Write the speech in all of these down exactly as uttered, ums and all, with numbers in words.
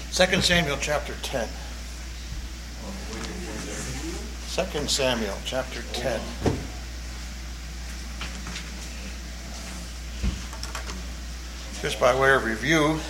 Second Samuel chapter ten. Second Samuel chapter ten. Just by way of review,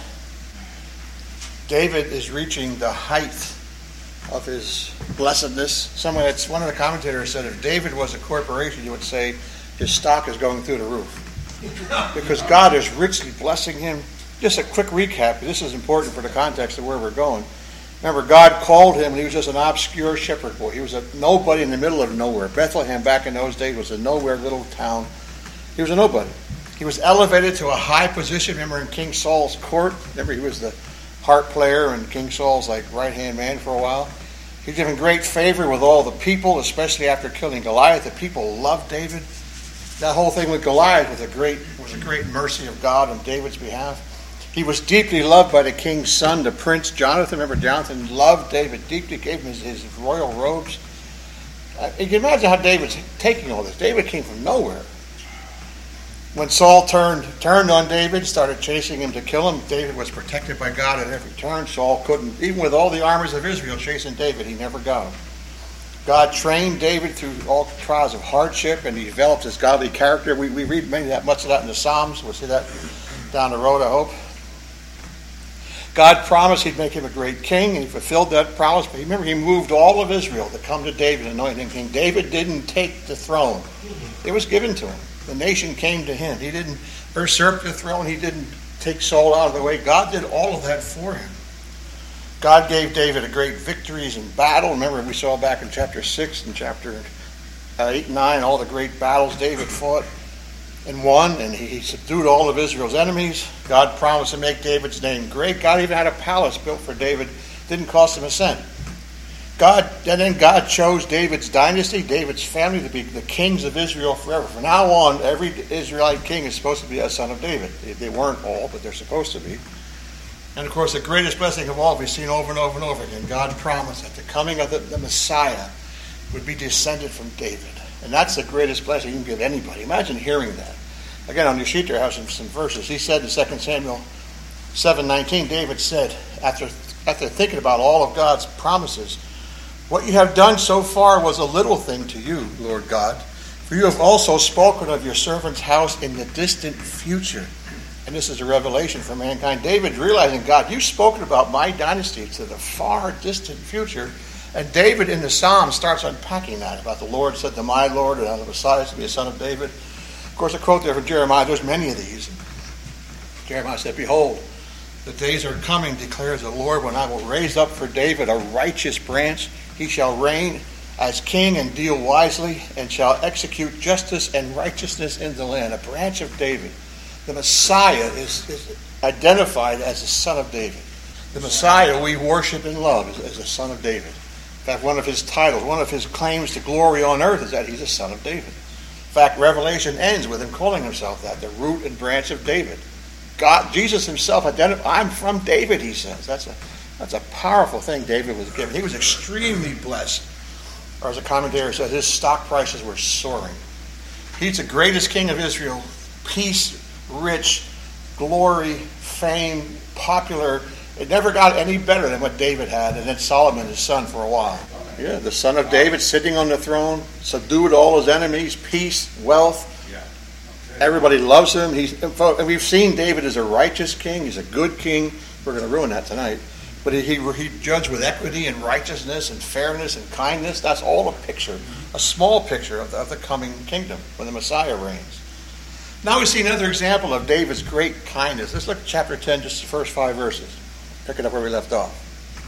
David is reaching the height of his blessedness. Someone, it's one of the commentators said, if David was a corporation, you would say his stock is going through the roof, because God is richly blessing him. Just a quick recap. This is important for the context of where we're going. Remember, God called him, and he was just an obscure shepherd boy. He was a nobody in the middle of nowhere. Bethlehem back in those days was a nowhere little town. He was a nobody. He was elevated to a high position. Remember in King Saul's court? Remember he was the harp player and King Saul's like right-hand man for a while. He was given great favor with all the people, especially after killing Goliath. The people loved David. That whole thing with Goliath was a great was a great mercy of God on David's behalf. He was deeply loved by the king's son, the prince Jonathan. Remember, Jonathan loved David deeply, gave him his, his royal robes. Uh, you can imagine how David's taking all this. David came from nowhere. When Saul turned turned on David, started chasing him to kill him, David was protected by God at every turn. Saul couldn't, even with all the armies of Israel chasing David, he never got him. God trained David through all trials of hardship, and he developed his godly character. We, we read many that much of that in the Psalms. We'll see that down the road, I hope. God promised he'd make him a great king, and he fulfilled that promise. But remember, he moved all of Israel to come to David and anoint him king. David didn't take the throne. It was given to him. The nation came to him. He didn't usurp the throne. He didn't take Saul out of the way. God did all of that for him. God gave David a great victories in battle. Remember, we saw back in chapter six and chapter eight and nine, all the great battles David fought and won, and he, he subdued all of Israel's enemies. God promised to make David's name great. God even had a palace built for David. Didn't cost him a cent. God, and then God chose David's dynasty, David's family, to be the kings of Israel forever. From now on, every Israelite king is supposed to be a son of David. They, they weren't all, but they're supposed to be. And of course, the greatest blessing of all we've seen over and over and over again, God promised that the coming of the, the Messiah would be descended from David. And that's the greatest blessing you can give anybody. Imagine hearing that. Again, on your sheet there I have some, some verses. He said in Second Samuel seven nineteen, David said, after, after thinking about all of God's promises, "What you have done so far was a little thing to you, Lord God, for you have also spoken of your servant's house in the distant future." And this is a revelation for mankind. David realizing, God, you've spoken about my dynasty to the far distant future. And David in the Psalm starts unpacking that, about the Lord said to my Lord, and on the Messiah to be a son of David. Of course, a quote there from Jeremiah, there's many of these. Jeremiah said, "Behold, the days are coming, declares the Lord, when I will raise up for David a righteous branch. He shall reign as king and deal wisely, and shall execute justice and righteousness in the land." A branch of David. The Messiah is, is identified as the son of David. The Messiah we worship and love is, is the son of David. In fact, one of his titles, one of his claims to glory on earth is that he's a son of David. In fact, Revelation ends with him calling himself that, the root and branch of David. God, Jesus himself identified, I'm from David, he says. That's a That's a powerful thing David was given. He was extremely blessed. Or as a commentator says, his stock prices were soaring. He's the greatest king of Israel. Peace, rich, glory, fame, popular. It never got any better than what David had. And then Solomon, his son, for a while. Yeah, the son of David sitting on the throne, subdued all his enemies, peace, wealth. Everybody loves him. He's, and we've seen David as a righteous king. He's a good king. We're going to ruin that tonight. But he, he, he judged with equity and righteousness and fairness and kindness. That's all a picture, a small picture of the, of the coming kingdom when the Messiah reigns. Now we see another example of David's great kindness. Let's look at chapter ten, just the first five verses. Pick it up where we left off.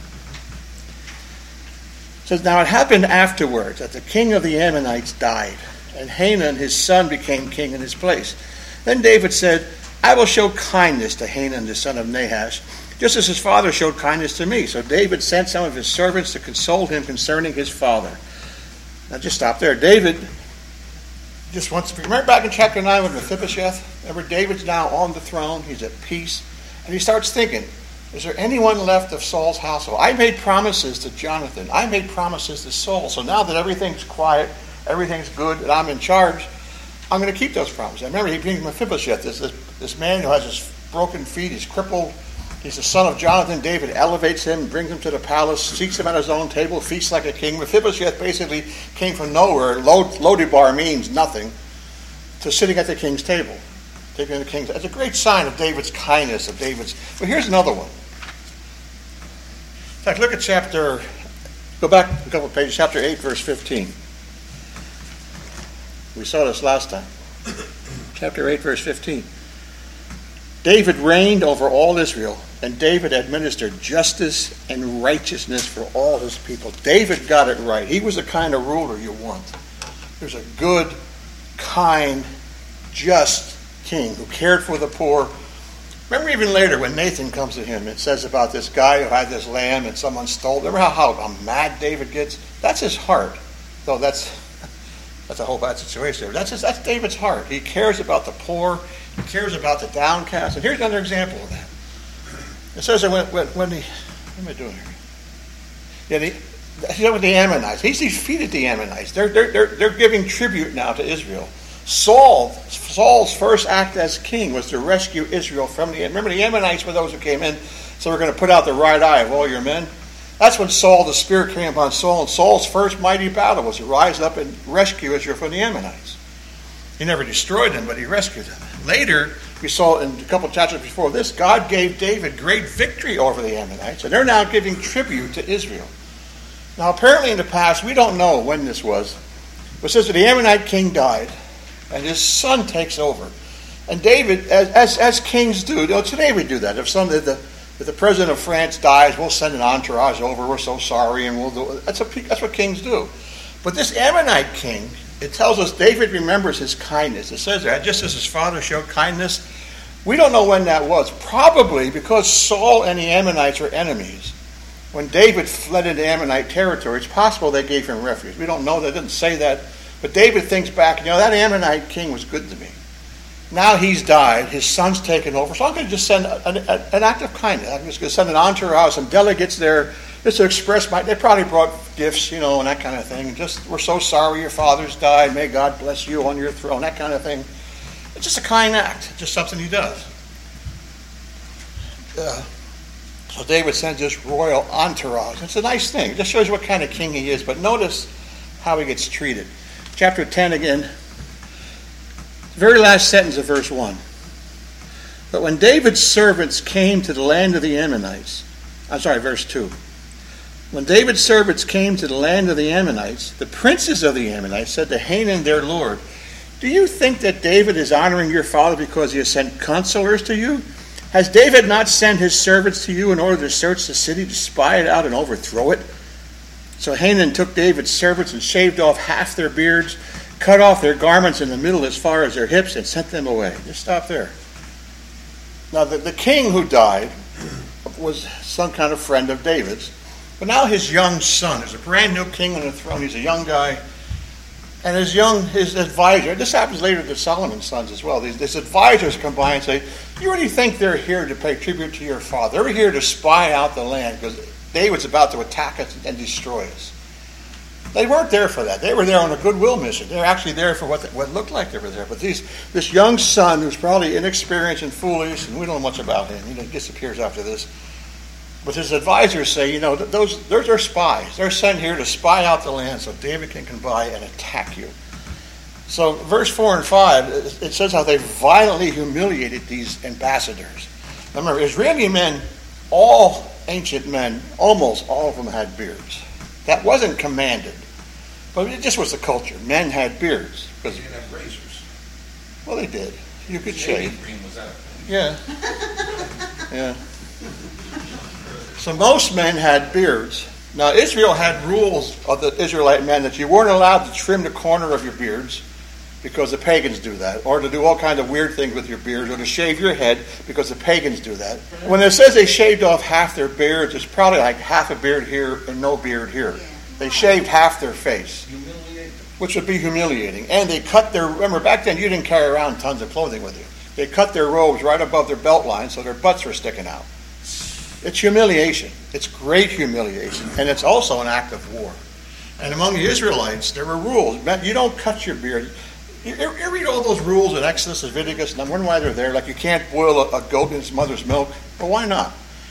It says, "Now it happened afterwards that the king of the Ammonites died, and Hanun his son became king in his place. Then David said, I will show kindness to Hanun the son of Nahash, just as his father showed kindness to me. So David sent some of his servants to console him concerning his father." Now just stop there. David just wants to, remember back in chapter nine with Mephibosheth? Remember, David's now on the throne. He's at peace. And he starts thinking, is there anyone left of Saul's household? I made promises to Jonathan. I made promises to Saul. So now that everything's quiet, everything's good, and I'm in charge, I'm going to keep those promises. I remember he brings Mephibosheth, this, this, this man who has his broken feet, he's crippled, He's the son of Jonathan. David elevates him, brings him to the palace, seats him at his own table, feasts like a king. Mephibosheth basically came from nowhere. Lodibar means nothing, to sitting at the king's table. Taking the king's. It's a great sign of David's kindness, of David's. Well, here's another one. In fact, look at chapter, go back a couple of pages, chapter eight, verse fifteen. We saw this last time. Chapter eight, verse fifteen. David reigned over all Israel, and David administered justice and righteousness for all his people. David got it right. He was the kind of ruler you want. He was a good, kind, just king who cared for the poor. Remember even later when Nathan comes to him, it says about this guy who had this lamb and someone stole it. Remember how, how, how mad David gets? That's his heart. Though that's that's a whole bad situation. That's his, that's David's heart. He cares about the poor. He cares about the downcast. And here's another example of that. It says that when, when, when the, what am I doing here? Yeah, the, you know, with the Ammonites. He's defeated the Ammonites. They're, they're, they're, they're giving tribute now to Israel. Saul, Saul's first act as king was to rescue Israel from the, remember the Ammonites were those who came in, so we're going to put out the right eye of all your men. That's when Saul, the Spirit came upon Saul, and Saul's first mighty battle was to rise up and rescue Israel from the Ammonites. He never destroyed them, but he rescued them. Later, we saw in a couple of chapters before this, God gave David great victory over the Ammonites, and they're now giving tribute to Israel. Now, apparently in the past, we don't know when this was, but it says that the Ammonite king died, and his son takes over. And David, as as, as kings do, you know, today we do that. If some if the if the president of France dies, we'll send an entourage over. We're so sorry, and we'll do. That's what that's what kings do. But this Ammonite king, it tells us David remembers his kindness. It says that just as his father showed kindness. We don't know when that was. Probably because Saul and the Ammonites were enemies. When David fled into Ammonite territory, it's possible they gave him refuge. We don't know. They didn't say that. But David thinks back, you know, that Ammonite king was good to me. Now he's died. His son's taken over. So I'm going to just send an, an act of kindness. I'm just going to send an entourage, some delegates there, just to express my... They probably brought gifts, you know, and that kind of thing. Just, we're so sorry your father's died. May God bless you on your throne. That kind of thing. It's just a kind act. Just something he does. Uh, so David sends this royal entourage. It's a nice thing. It just shows you what kind of king he is. But notice how he gets treated. Chapter ten again. Very last sentence of verse one. But when David's servants came to the land of the Ammonites, I'm sorry, verse two. When David's servants came to the land of the Ammonites, the princes of the Ammonites said to Hanun their lord, do you think that David is honoring your father because he has sent counselors to you? Has David not sent his servants to you in order to search the city, to spy it out and overthrow it? So Hanun took David's servants and shaved off half their beards, cut off their garments in the middle as far as their hips, and sent them away. Just stop there. Now, the, the king who died was some kind of friend of David's. But now his young son, there's a brand new king on the throne. He's a young guy. And his young, his advisor, this happens later to Solomon's sons as well. These, these advisors come by and say, you really think they're here to pay tribute to your father? They're here to spy out the land because David's about to attack us and destroy us. They weren't there for that. They were there on a goodwill mission. They were actually there for what, what looked like they were there. But these, this young son who's probably inexperienced and foolish, and we don't know much about him. He disappears after this. But his advisors say, you know, those, those are spies. They're sent here to spy out the land so David can come by and attack you. So verse four and five, it says how they violently humiliated these ambassadors. Remember, Israeli men, all ancient men, almost all of them had beards. That wasn't commanded, but it just was the culture. Men had beards. They didn't have razors. Well, they did. You could Shaving shave. cream was out. Yeah. Yeah. So most men had beards. Now, Israel had rules of the Israelite men that you weren't allowed to trim the corner of your beards because the pagans do that, or to do all kinds of weird things with your beards, or to shave your head because the pagans do that. When it says they shaved off half their beards, it's probably like half a beard here and no beard here. They shaved half their face, which would be humiliating. And they cut their, remember back then you didn't carry around tons of clothing with you. They cut their robes right above their belt line so their butts were sticking out. It's humiliation. It's great humiliation. And it's also an act of war. And among the Israelites, there were rules. You don't cut your beard. You, you read all those rules in Exodus, Leviticus, and I'm wondering why they're there. Like you can't boil a, a goat in its mother's milk. Well, why not?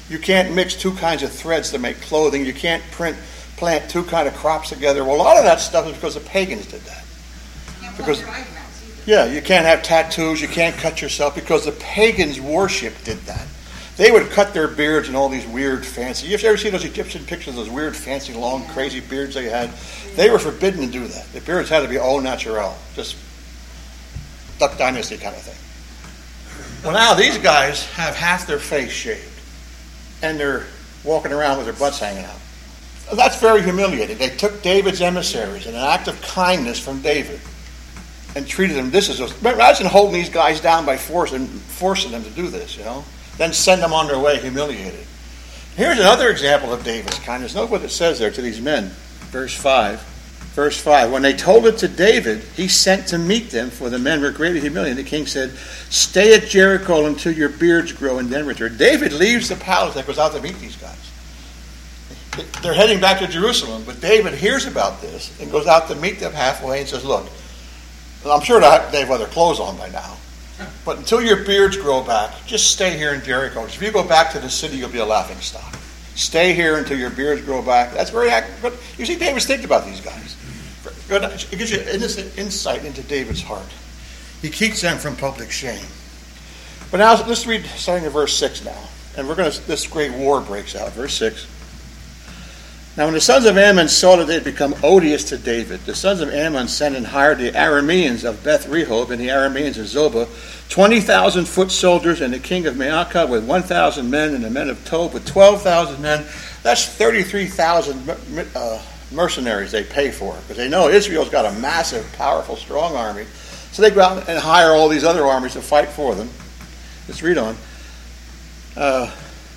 You can't mix two kinds of threads to make clothing. You can't print, plant two kind of crops together. Well, a lot of that stuff is because the pagans did that. Can't Because, your eyebrows either. yeah, you can't have tattoos. You can't cut yourself because the pagans' worship did that. They would cut their beards and all these weird, fancy. You ever see those Egyptian pictures, those weird, fancy, long, crazy beards they had? They were forbidden to do that. The beards had to be au naturel, just Duck Dynasty kind of thing. Well, now these guys have half their face shaved, and they're walking around with their butts hanging out. That's very humiliating. They took David's emissaries in an act of kindness from David and treated them. This is a, imagine holding these guys down by force and forcing them to do this, you know. Then send them on their way humiliated. Here's another example of David's kindness. Note what it says there to these men. Verse five. Verse five. When they told it to David, he sent to meet them, for the men were greatly humiliated. The king said, "Stay at Jericho until your beards grow and then return." David leaves the palace and goes out to meet these guys. They're heading back to Jerusalem, but David hears about this and goes out to meet them halfway and says, "Look, I'm sure they have other clothes on by now. But until your beards grow back, just stay here in Jericho. If you go back to the city, you'll be a laughing stock. Stay here until your beards grow back." That's very accurate. You see, David's thinking about these guys. It gives you innocent insight into David's heart. He keeps them from public shame. But now let's read starting at verse six now. And we're going to, this great war breaks out. Verse six. Now when the sons of Ammon saw that they had become odious to David, the sons of Ammon sent and hired the Arameans of Beth Rehob and the Arameans of Zobah, twenty thousand foot soldiers, and the king of Maacah with one thousand men, and the men of Tob with twelve thousand men. That's thirty-three thousand uh, mercenaries they pay for, because they know Israel's got a massive, powerful, strong army. So they go out and hire all these other armies to fight for them. Let's read on. Uh,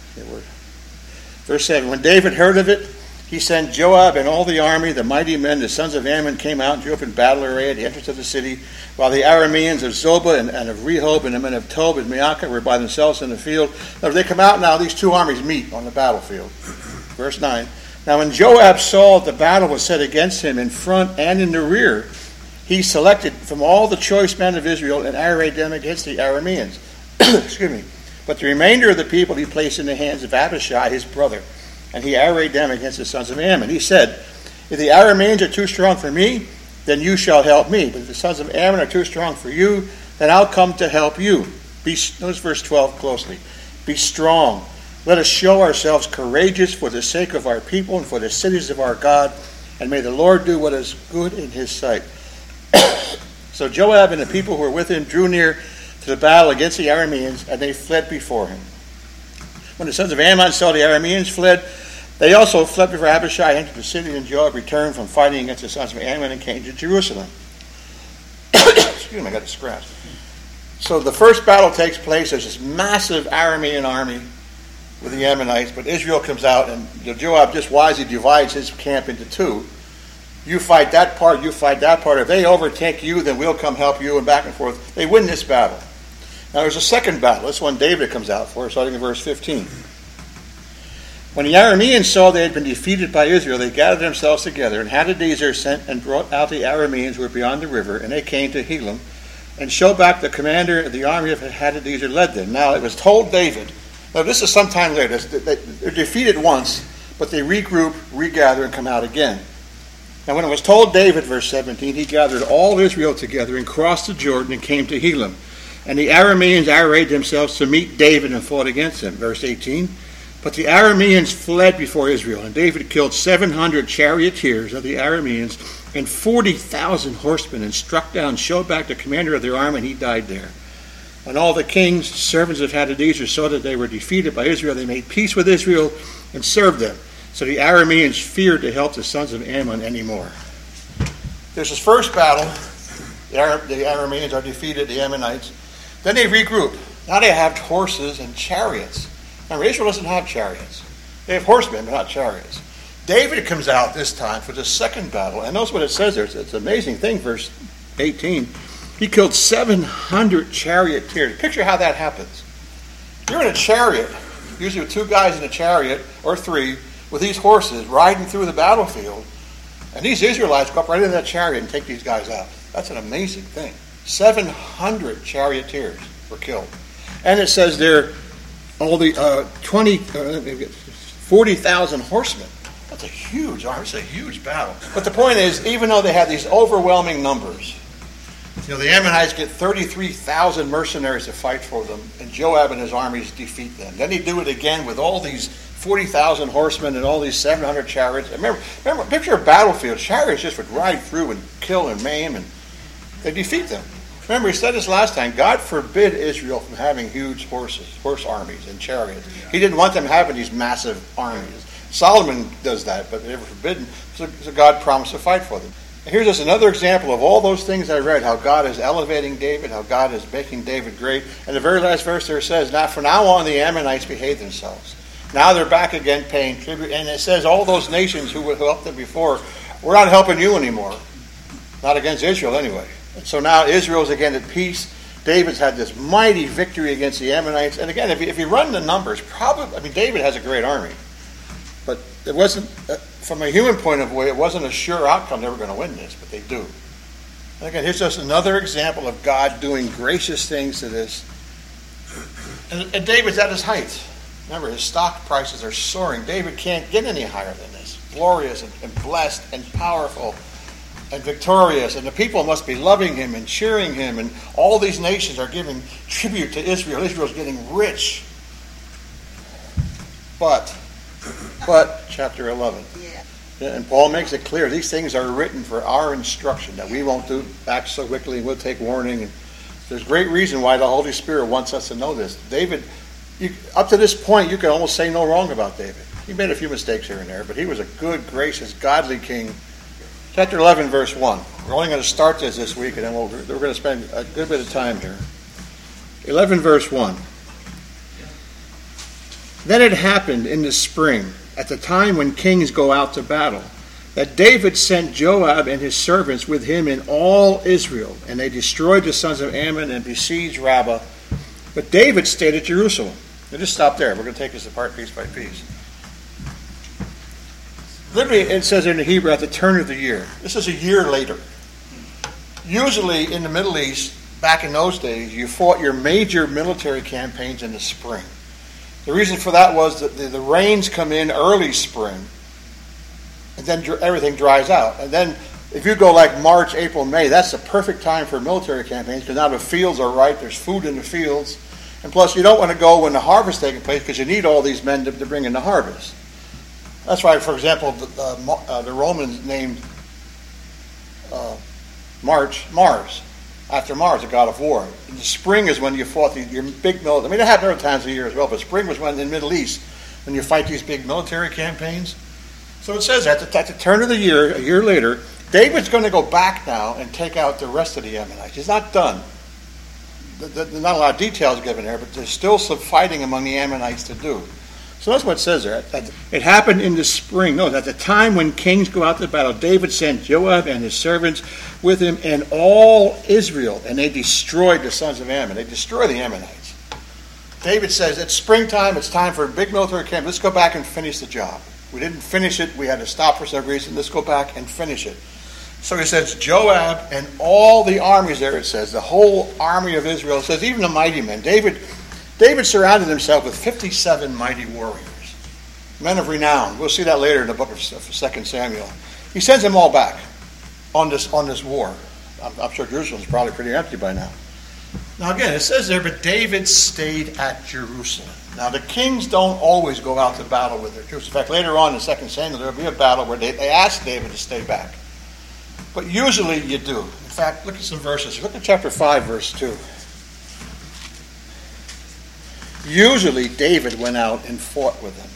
verse seven. When David heard of it, he sent Joab and all the army, the mighty men, the sons of Ammon, came out and drew up in battle array at the entrance of the city, while the Arameans of Zobah and, and of Rehob and the men of Tob and Maacah were by themselves in the field. Now they come out now, these two armies meet on the battlefield. Verse nine. Now when Joab saw the battle was set against him in front and in the rear, he selected from all the choice men of Israel and arrayed them against the Arameans. Excuse me. But the remainder of the people he placed in the hands of Abishai, his brother, and he arrayed them against the sons of Ammon. He said, "If the Arameans are too strong for me, then you shall help me. But if the sons of Ammon are too strong for you, then I'll come to help you." Be, notice verse twelve closely. "Be strong. Let us show ourselves courageous for the sake of our people and for the cities of our God, and may the Lord do what is good in his sight." So Joab and the people who were with him drew near to the battle against the Arameans, and they fled before him. When the sons of Ammon saw the Arameans fled, they also fled before Abishai entered the city, and Joab returned from fighting against the sons of Ammon and came to Jerusalem. Excuse me, I got the scratch. So the first battle takes place. There's this massive Aramean army with the Ammonites, but Israel comes out, and Joab just wisely divides his camp into two. You fight that part, you fight that part. If they overtake you, then we'll come help you, and back and forth. They win this battle. Now there's a second battle. This one David comes out for, starting in verse fifteen. When the Arameans saw they had been defeated by Israel, they gathered themselves together, and Hadadezer sent and brought out the Arameans who were beyond the river, and they came to Helam, and Shobach, the commander of the army of Hadadezer, led them. Now it was told David, now this is sometime later, they're defeated once, but they regroup, regather, and come out again. Now when it was told David, verse seventeen, he gathered all Israel together and crossed the Jordan and came to Helam. And the Arameans arrayed themselves to meet David and fought against him. Verse eighteen. But the Arameans fled before Israel, and David killed seven hundred charioteers of the Arameans and forty thousand horsemen, and struck down Shobach, the commander of their army, and he died there. When all the king's servants of Hadadezer saw that they were defeated by Israel, they made peace with Israel and served them. So the Arameans feared to help the sons of Ammon anymore. There's this first battle. The, Ar- the Arameans are defeated, the Ammonites. Then they regroup. Now they have horses and chariots. Now Israel doesn't have chariots. They have horsemen, but not chariots. David comes out this time for the second battle. And notice what it says there. It's, it's an amazing thing, verse eighteen. He killed seven hundred charioteers. Picture how that happens. You're in a chariot, usually with two guys in a chariot, or three, with these horses riding through the battlefield. And these Israelites go up right into that chariot and take these guys out. That's an amazing thing. seven hundred charioteers were killed. And it says there, all the uh, twenty, uh, forty thousand horsemen. That's a huge army. It's a huge battle. But the point is, even though they had these overwhelming numbers, you know, the Ammonites get thirty-three thousand mercenaries to fight for them, and Joab and his armies defeat them. Then they do it again with all these forty thousand horsemen and all these seven hundred chariots. Remember, remember, picture a battlefield. Chariots just would ride through and kill and maim, and they defeat them. Remember, he said this last time, God forbid Israel from having huge horses, horse armies and chariots. He didn't want them having these massive armies. Solomon does that, but they were forbidden, so, so God promised to fight for them. And here's just another example of all those things I read, how God is elevating David, how God is making David great. And the very last verse there says, now from now on the Ammonites behave themselves. Now they're back again paying tribute. And it says all those nations who helped them before, we're not helping you anymore. Not against Israel anyway. And so now Israel's again at peace. David's had this mighty victory against the Ammonites. And again, if you, if you run the numbers, probably, I mean, David has a great army. But it wasn't, uh, from a human point of view, it wasn't a sure outcome they were going to win this, but they do. And again, here's just another example of God doing gracious things to this. And, and David's at his height. Remember, his stock prices are soaring. David can't get any higher than this. Glorious and, and blessed and powerful and victorious. And the people must be loving him and cheering him. And all these nations are giving tribute to Israel. Israel's getting rich. But... But, chapter eleven. Yeah. And Paul makes it clear, these things are written for our instruction, that we won't do act so quickly, we'll take warning. And there's great reason why the Holy Spirit wants us to know this. David, you, up to this point, you can almost say no wrong about David. He made a few mistakes here and there, but he was a good, gracious, godly king. Chapter eleven, verse one. We're only going to start this this week, and then we'll, we're going to spend a good bit of time here. eleven, verse one. Then it happened in the spring, at the time when kings go out to battle, that David sent Joab and his servants with him in all Israel, and they destroyed the sons of Ammon and besieged Rabbah. But David stayed at Jerusalem. Now just stop there. We're going to take this apart piece by piece. Literally, it says in the Hebrew, at the turn of the year. This is a year later. Usually in the Middle East, back in those days, you fought your major military campaigns in the spring. The reason for that was that the, the rains come in early spring, and then dr- everything dries out. And then if you go like March, April, May, that's the perfect time for military campaigns, because now the fields are ripe, there's food in the fields. And plus, you don't want to go when the harvest is taking place, because you need all these men to, to bring in the harvest. That's why, for example, the, the, uh, the Romans named uh, March Mars, after Mars, the god of war. In the spring is when you fought the, your big military. I mean, it happened other times of the year as well, but spring was when in the Middle East, when you fight these big military campaigns. So it says that at the, at the turn of the year, a year later, David's going to go back now and take out the rest of the Ammonites. He's not done. There's not a lot of details given there, but there's still some fighting among the Ammonites to do. So that's what it says there. It happened in the spring. No, at the time when kings go out to battle, David sent Joab and his servants with him and all Israel, and they destroyed the sons of Ammon. They destroyed the Ammonites. David says, it's springtime, it's time for a big military camp. Let's go back and finish the job. We didn't finish it. We had to stop for some reason. Let's go back and finish it. So he says, Joab and all the armies there, it says, the whole army of Israel. It says, even the mighty men. David... David surrounded himself with fifty-seven mighty warriors, men of renown. We'll see that later in the book of Second Samuel. He sends them all back on this on this war. I'm, I'm sure Jerusalem's probably pretty empty by now. Now again, it says there, but David stayed at Jerusalem. Now the kings don't always go out to battle with their troops. In fact, later on in Second Samuel, there will be a battle where they, they ask David to stay back. But usually you do. In fact, look at some verses. Look at chapter five, verse two. Usually David went out and fought with them.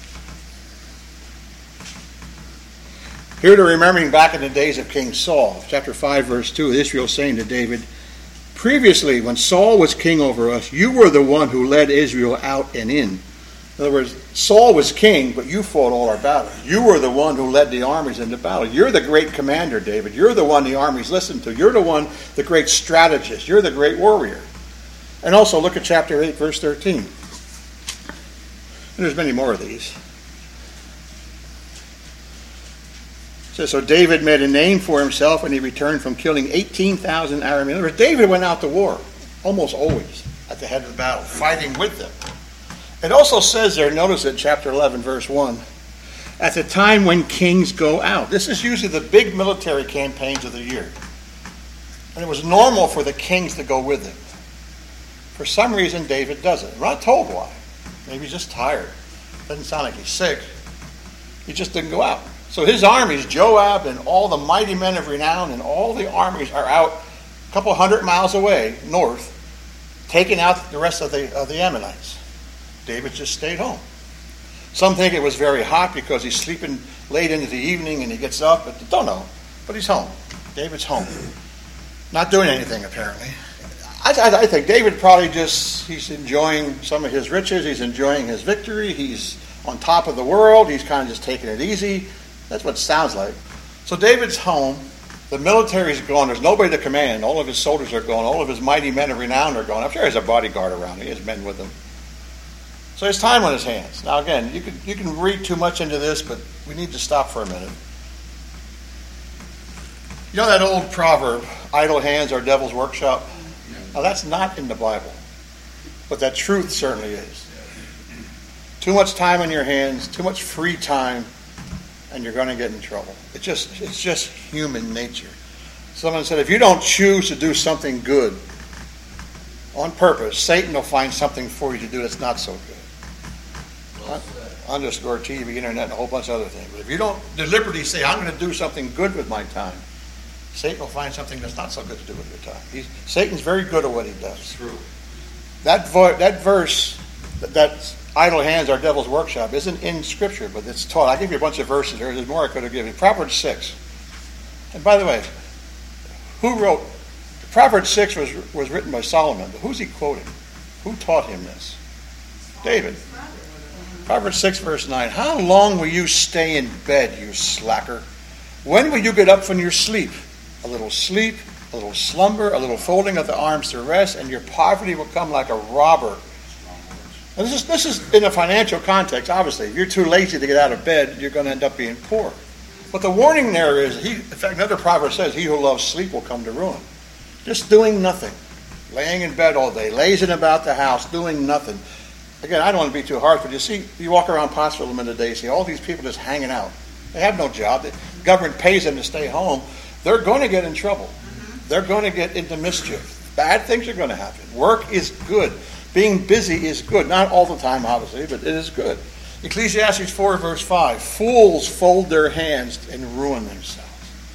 Here they're remembering back in the days of King Saul. Chapter five, verse two, Israel saying to David, previously, when Saul was king over us, you were the one who led Israel out and in. In other words, Saul was king, but you fought all our battles. You were the one who led the armies into battle. You're the great commander, David. You're the one the armies listened to. You're the one, the great strategist. You're the great warrior. And also look at chapter eight, verse thirteen. And there's many more of these. It says, so David made a name for himself, and he returned from killing eighteen thousand Arameans. David went out to war, almost always, at the head of the battle, fighting with them. It also says there, notice it, chapter eleven, verse one, at the time when kings go out. This is usually the big military campaigns of the year. And it was normal for the kings to go with him. For some reason, David doesn't. We're not told why. Maybe he's just tired. Doesn't sound like he's sick. He just didn't go out. So his armies, Joab and all the mighty men of renown and all the armies are out a couple hundred miles away, north, taking out the rest of the, of the Ammonites. David just stayed home. Some think it was very hot because he's sleeping late into the evening and he gets up, but don't know. But he's home. David's home. Not doing anything, apparently. I, I, I think David probably just, he's enjoying some of his riches. He's enjoying his victory. He's on top of the world. He's kind of just taking it easy. That's what it sounds like. So David's home. The military's gone. There's nobody to command. All of his soldiers are gone. All of his mighty men of renown are gone. I'm sure he has a bodyguard around. He has men with him. So he has time on his hands. Now again, you can, you can read too much into this, but we need to stop for a minute. You know that old proverb, idle hands are devil's workshop? Now that's not in the Bible, but that truth certainly is. Too much time on your hands, too much free time, and you're going to get in trouble. It's just, it's just human nature. Someone said, if you don't choose to do something good on purpose, Satan will find something for you to do that's not so good. Well, underscore T V, internet, and a whole bunch of other things. But if you don't deliberately say, I'm going to do something good with my time, Satan will find something that's not so good to do with your time. He's, Satan's very good at what he does. True. That, vo- that verse, that, that idle hands are devil's workshop, isn't in Scripture, but it's taught. I'll give you a bunch of verses here. There's more I could have given. Proverbs six. And by the way, who wrote? Proverbs six was, was written by Solomon, but who's he quoting? Who taught him this? David. Proverbs six, verse nine. How long will you stay in bed, you slacker? When will you get up from your sleep? A little sleep, a little slumber, a little folding of the arms to rest, and your poverty will come like a robber. Now this is this is in a financial context, obviously. If you're too lazy to get out of bed, you're going to end up being poor. But the warning there is, he, in fact, another proverb says, he who loves sleep will come to ruin. Just doing nothing. Laying in bed all day, lazing about the house, doing nothing. Again, I don't want to be too harsh, but you see, you walk around Pottsville a minute a day, see all these people just hanging out. They have no job. The government pays them to stay home. They're going to get in trouble. They're going to get into mischief. Bad things are going to happen. Work is good. Being busy is good. Not all the time, obviously, but it is good. Ecclesiastes four, verse five. Fools fold their hands and ruin themselves.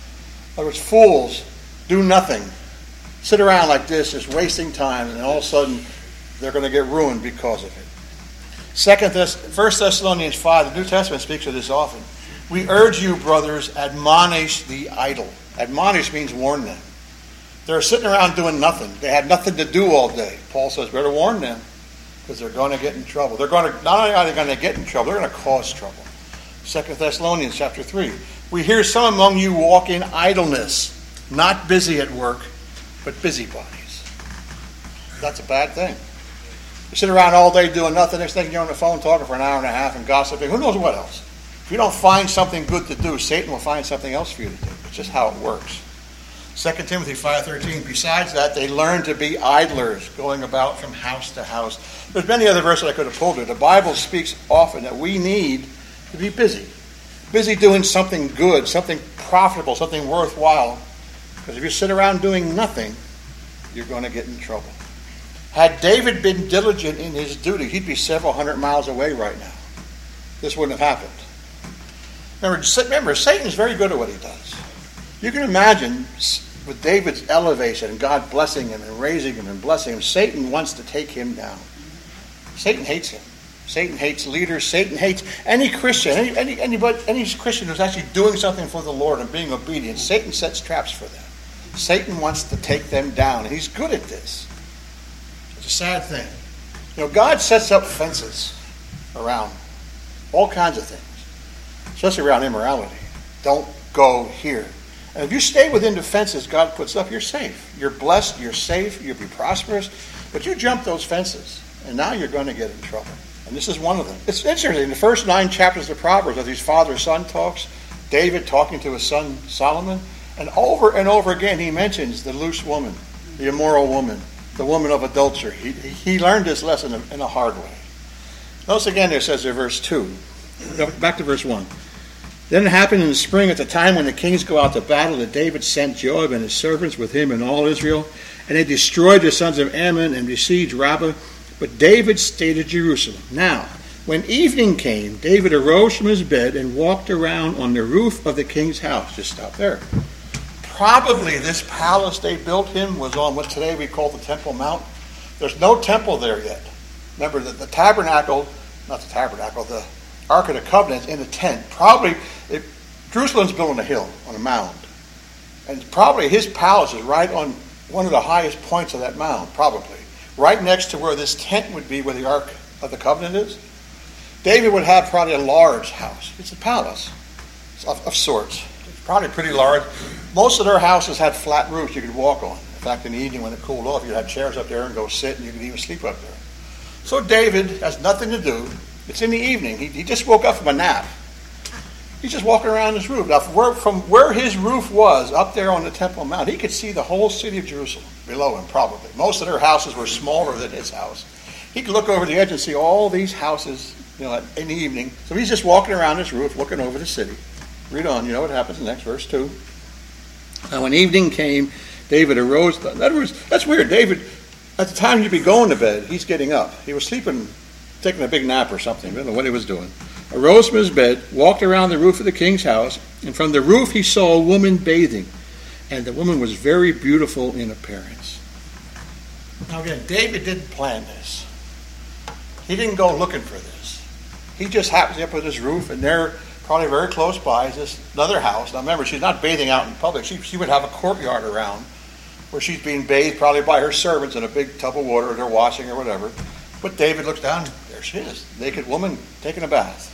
In other words, fools do nothing. Sit around like this, just wasting time, and all of a sudden, they're going to get ruined because of it. Second, First Thessalonians five, the New Testament speaks of this often. We urge you, brothers, admonish the idle. Admonish means warn them. They're sitting around doing nothing. They had nothing to do all day. Paul says, better warn them, because they're going to get in trouble. They're going to, not only are they going to get in trouble, they're going to cause trouble. Second Thessalonians chapter three. We hear some among you walk in idleness, not busy at work, but busybodies. That's a bad thing. You sit around all day doing nothing. Next thing you're on the phone talking for an hour and a half and gossiping. Who knows what else? If you don't find something good to do, Satan will find something else for you to do. It's just how it works. Second Timothy five thirteen. Besides that, they learn to be idlers, going about from house to house. There's many other verses I could have pulled here. The Bible speaks often that we need to be busy. Busy doing something good, something profitable, something worthwhile. Because if you sit around doing nothing, you're going to get in trouble. Had David been diligent in his duty, he'd be several hundred miles away right now. This wouldn't have happened. Remember, remember, Satan's very good at what he does. You can imagine with David's elevation and God blessing him and raising him and blessing him, Satan wants to take him down. Satan hates him. Satan hates leaders. Satan hates any Christian, any, any, anybody, any Christian who's actually doing something for the Lord and being obedient. Satan sets traps for them. Satan wants to take them down, and he's good at this. It's a sad thing. You know, God sets up fences around all kinds of things, especially around immorality. Don't go here. And if you stay within the fences God puts up, you're safe. You're blessed, you're safe, you'll be prosperous. But you jump those fences, and now you're going to get in trouble. And this is one of them. It's interesting. The first nine chapters of Proverbs are these father-son talks. David talking to his son Solomon. And over and over again he mentions the loose woman, the immoral woman, the woman of adultery. He, he learned this lesson in a hard way. Notice again there, it says in verse two. Back to verse one. Then it happened in the spring at the time when the kings go out to battle that David sent Joab and his servants with him and all Israel. And they destroyed the sons of Ammon and besieged Rabbah. But David stayed at Jerusalem. Now, when evening came, David arose from his bed and walked around on the roof of the king's house. Just stop there. Probably this palace they built him was on what today we call the Temple Mount. There's no temple there yet. Remember that the tabernacle, not the tabernacle, the Ark of the Covenant in a tent. Probably, it, Jerusalem's built on a hill, on a mound. And probably his palace is right on one of the highest points of that mound, probably. Right next to where this tent would be, where the Ark of the Covenant is. David would have probably a large house. It's a palace of, of sorts. It's probably pretty large. Most of their houses had flat roofs you could walk on. In fact, in the evening when it cooled off, you'd have chairs up there and go sit, and you could even sleep up there. So David has nothing to do. It's in the evening. He, he just woke up from a nap. He's just walking around his roof. Now, from where, from where his roof was, up there on the Temple Mount, he could see the whole city of Jerusalem below him, probably. Most of their houses were smaller than his house. He could look over the edge and see all these houses, you know, in the evening. So he's just walking around his roof, looking over the city. Read on. You know what happens in the next verse, two. Now, when evening came, David arose. In other words, that's weird. David, at the time he'd be going to bed, he's getting up. He was sleeping, taking a big nap or something. I don't know what he was doing. Arose from his bed, walked around the roof of the king's house, and from the roof he saw a woman bathing. And the woman was very beautiful in appearance. Now again, David didn't plan this. He didn't go looking for this. He just happens to be up with his roof, and they're probably very close by is this another house. Now remember, she's not bathing out in public. She, she would have a courtyard around where she's being bathed probably by her servants in a big tub of water, or they're washing or whatever. But David looks down, there she is, naked woman taking a bath.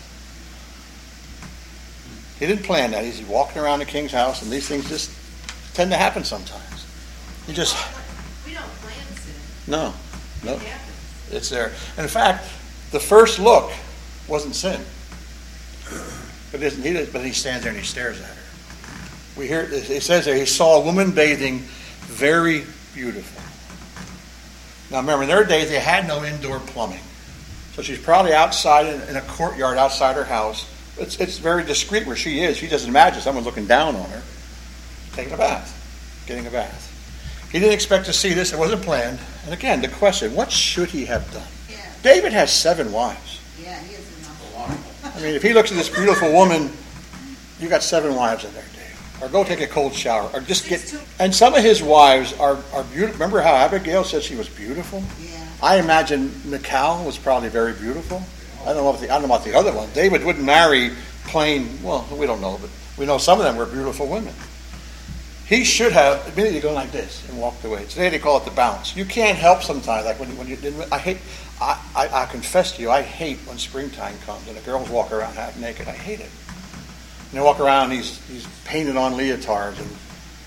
He didn't plan that. He's walking around the king's house, and these things just tend to happen sometimes. He just... We don't plan sin. No. No. It happens. It's there. And in fact, the first look wasn't sin. But, isn't, he, but he stands there and he stares at her. We hear it says there, he saw a woman bathing, very beautiful. Now remember, in their days, they had no indoor plumbing. So she's probably outside in, in a courtyard outside her house. It's, it's very discreet where she is. She doesn't imagine someone's looking down on her. Taking a bath. Getting a bath. He didn't expect to see this. It wasn't planned. And again, the question, what should he have done? Yeah. David has seven wives. Yeah, he is enough. I mean, if he looks at this beautiful woman, you got seven wives in there, Dave. Or go take a cold shower. Or just get... And some of his wives are, are beautiful. Remember how Abigail said she was beautiful? Yeah. I imagine Michal was probably very beautiful. I don't know if the, I don't know about the other one. David wouldn't marry plain, well, we don't know, but we know some of them were beautiful women. He should have immediately gone like this and walked away. Today they call it the bounce. You can't help sometimes. Like when, when you didn't, I hate, I, I, I confess to you, I hate when springtime comes and the girls walk around half naked. I hate it. And they walk around these, these painted on leotards. And,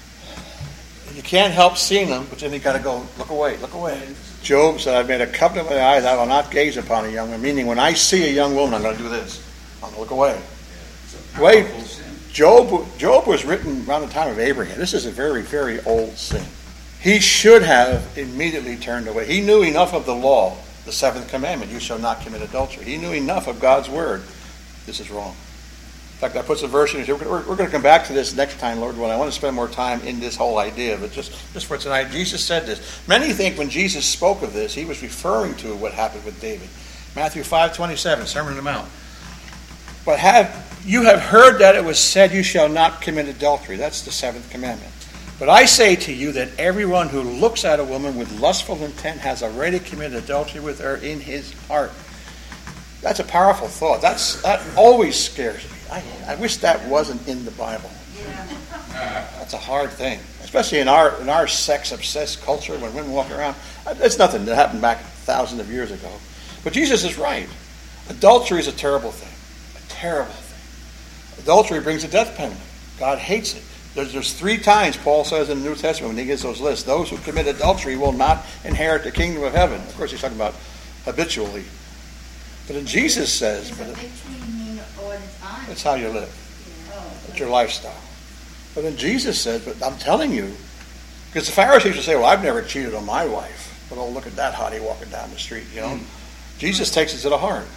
and you can't help seeing them, but then you got to go, look away, look away. Job said, I've made a covenant with my eyes, I will not gaze upon a young woman. Meaning, when I see a young woman, I'm going to do this. I'm going to look away. Wait, Job, Job was written around the time of Abraham. This is a very, very old sin. He should have immediately turned away. He knew enough of the law, the seventh commandment, you shall not commit adultery. He knew enough of God's word. This is wrong. In fact, I put some verse in here. We're, we're going to come back to this next time, Lord willing. I want to spend more time in this whole idea, but just, just for tonight, Jesus said this. Many think when Jesus spoke of this, he was referring to what happened with David. Matthew five twenty-seven, Sermon on the Mount. But have you have heard that it was said, you shall not commit adultery. That's the seventh commandment. But I say to you that everyone who looks at a woman with lustful intent has already committed adultery with her in his heart. That's a powerful thought. That's that always scares me. I, I wish that wasn't in the Bible. Yeah. That's a hard thing, especially in our in our sex-obsessed culture when women walk around. It's nothing that happened back thousands of years ago. But Jesus is right. Adultery is a terrible thing. A terrible thing. Adultery brings a death penalty. God hates it. There's, there's three times Paul says in the New Testament when he gives those lists, those who commit adultery will not inherit the kingdom of heaven. Of course, he's talking about habitually. But then Jesus says, but it's how you live. It's your lifestyle. But then Jesus said, but I'm telling you, because the Pharisees would say, well, I've never cheated on my wife. But oh, look at that hottie walking down the street, you know. Mm. Jesus takes it to the heart.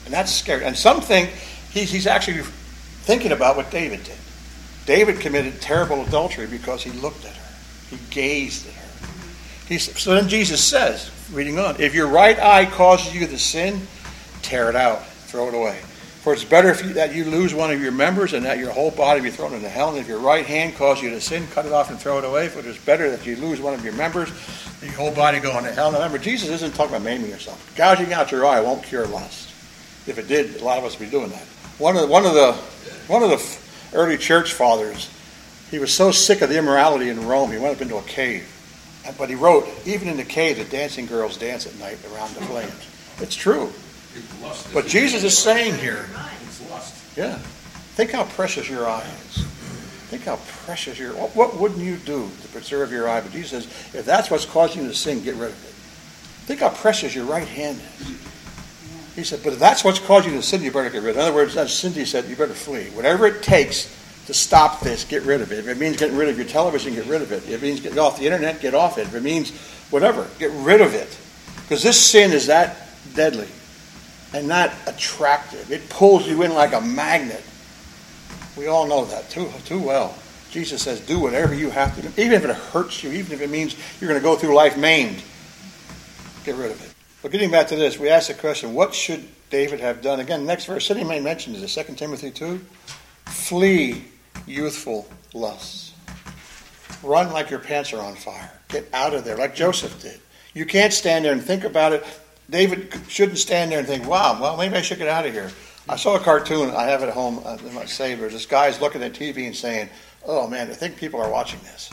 And that's scary. And some think he's, he's actually thinking about what David did. David committed terrible adultery because he looked at her. He gazed at her. He's, so then Jesus says, reading on, if your right eye causes you to sin, tear it out, throw it away. For it's better if you, that you lose one of your members and that your whole body be thrown into hell. And if your right hand causes you to sin, cut it off and throw it away. For it is better that you lose one of your members and your whole body go into hell. Now remember, Jesus isn't talking about maiming yourself. Gouging out your eye won't cure lust. If it did, a lot of us would be doing that. One of the, one of the, one of the early church fathers, he was so sick of the immorality in Rome, he went up into a cave. But he wrote, even in the cave, the dancing girls dance at night around the flames. It's true. But Jesus is saying here, yeah, think how precious your eye is. Think how precious your, what, what wouldn't you do to preserve your eye? But Jesus says, if that's what's causing you to sin, get rid of it. Think how precious your right hand is. He said, but if that's what's causing you to sin, you better get rid of it. In other words, as Cindy said, you better flee. Whatever it takes to stop this, get rid of it. If it means getting rid of your television, get rid of it. If it means getting off the internet, get off it. If it means whatever, get rid of it. Because this sin is that deadly and not attractive. It pulls you in like a magnet. We all know that too, too well. Jesus says, do whatever you have to do. Even if it hurts you, even if it means you're going to go through life maimed, get rid of it. But getting back to this, we ask the question, what should David have done? Again, next verse, Cindy may mention is Second Timothy two. Flee youthful lusts. Run like your pants are on fire. Get out of there, like Joseph did. You can't stand there and think about it. David shouldn't stand there and think, wow, well, maybe I should get out of here. I saw a cartoon, I have it at home, uh, in my saver. This guy's looking at T V and saying, oh man, I think people are watching this.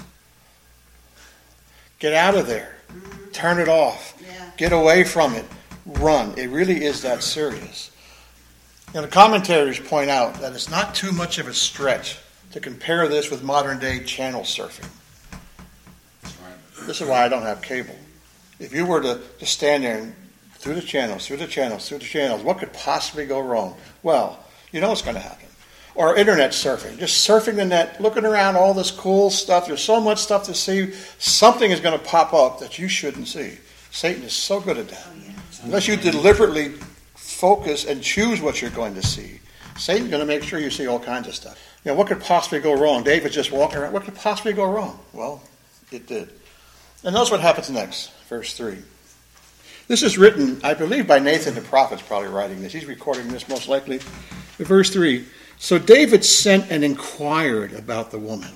Get out of there. Turn it off. Yeah. Get away from it. Run. It really is that serious. Now, the commentators point out that it's not too much of a stretch to compare this with modern day channel surfing. This is why I don't have cable. If you were to, to stand there and through the channels, through the channels, through the channels, what could possibly go wrong? Well, you know what's going to happen. Or internet surfing, just surfing the net, looking around all this cool stuff. There's so much stuff to see. Something is going to pop up that you shouldn't see. Satan is so good at that. Unless you deliberately focus and choose what you're going to see, Satan's going to make sure you see all kinds of stuff. You know, what could possibly go wrong? David's just walking around. What could possibly go wrong? Well, it did. And notice what happens next, verse three. This is written, I believe, by Nathan the prophet's probably writing this. He's recording this most likely. Verse three. So David sent and inquired about the woman.